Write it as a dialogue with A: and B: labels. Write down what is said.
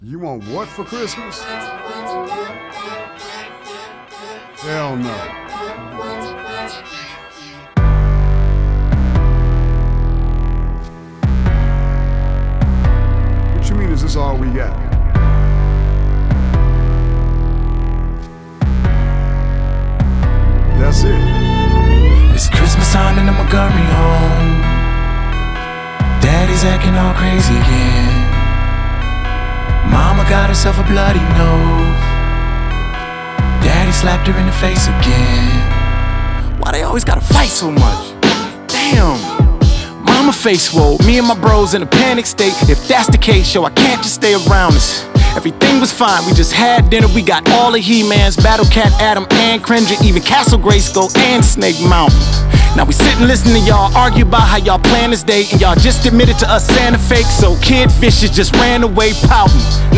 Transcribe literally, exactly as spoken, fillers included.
A: You want what for Christmas? Hell no. What you mean, is this all we got? That's it.
B: It's Christmas time in the Montgomery home. Daddy's acting all crazy again. Mama got herself a bloody nose. Daddy slapped her in the face again. Why they always gotta fight so much? Damn. Mama face swole, me and my bros in a panic state. If that's the case, yo, I can't just stay around this. Everything was fine, we just had dinner. We got all the He-Mans, Battle Cat, Adam, and Cringer, even Castle Grayskull and Snake Mountain. Now we sit and listen to y'all argue about how y'all plan this day, and y'all just admitted to us Santa fake, so Kid Vicious just ran away pouting.